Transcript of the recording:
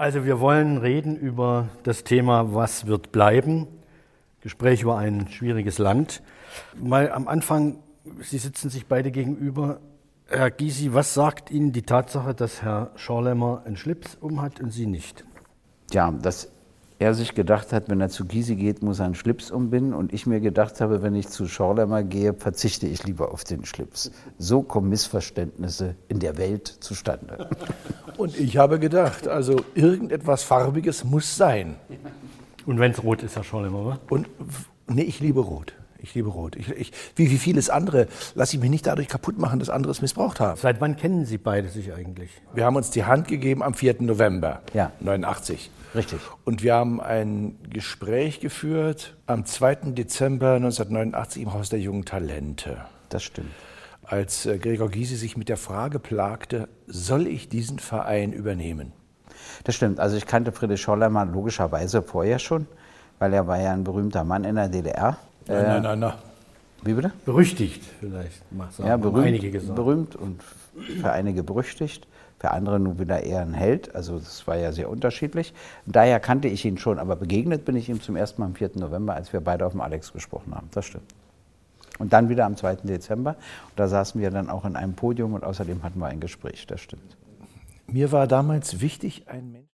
Also wir wollen reden über das Thema, was wird bleiben? Gespräch über ein schwieriges Land. Mal am Anfang, Sie sitzen sich beide gegenüber. Herr Gysi, was sagt Ihnen die Tatsache, dass Herr Schorlemmer einen Schlips umhat und Sie nicht? Ja, dass er sich gedacht hat, wenn er zu Gysi geht, muss er einen Schlips umbinden, und ich mir gedacht habe, wenn ich zu Schorlemmer gehe, verzichte ich lieber auf den Schlips. So kommen Missverständnisse in der Welt zustande. Und ich habe gedacht, also irgendetwas Farbiges muss sein. Und wenn es rot ist, Herr Schorlemmer, oder? Und nee, ich liebe Rot. Ich liebe Rot. Wie vieles andere lasse ich mich nicht dadurch kaputt machen, dass andere es missbraucht haben. Seit wann kennen Sie beide sich eigentlich? Wir haben uns die Hand gegeben am 4. November Ja. 89. Richtig. Und wir haben ein Gespräch geführt am 2. Dezember 1989 im Haus der jungen Talente. Das stimmt. Als Gregor Gysi sich mit der Frage plagte, soll ich diesen Verein übernehmen? Das stimmt. Also ich kannte Friedrich Schorlemmer logischerweise vorher schon, weil er war ja ein berühmter Mann in der DDR. Nein. Wie bitte? Berüchtigt vielleicht, Ja, berühmt, einige gesagt. berühmt und für einige berüchtigt, für andere nun wieder eher ein Held. Also das war ja sehr unterschiedlich. Daher kannte ich ihn schon, aber begegnet bin ich ihm zum ersten Mal am 4. November, als wir beide auf dem Alex gesprochen haben. Das stimmt. Und dann wieder am 2. Dezember. Und da saßen wir dann auch in einem Podium und außerdem hatten wir ein Gespräch. Das stimmt. Mir war damals wichtig, ein Mensch.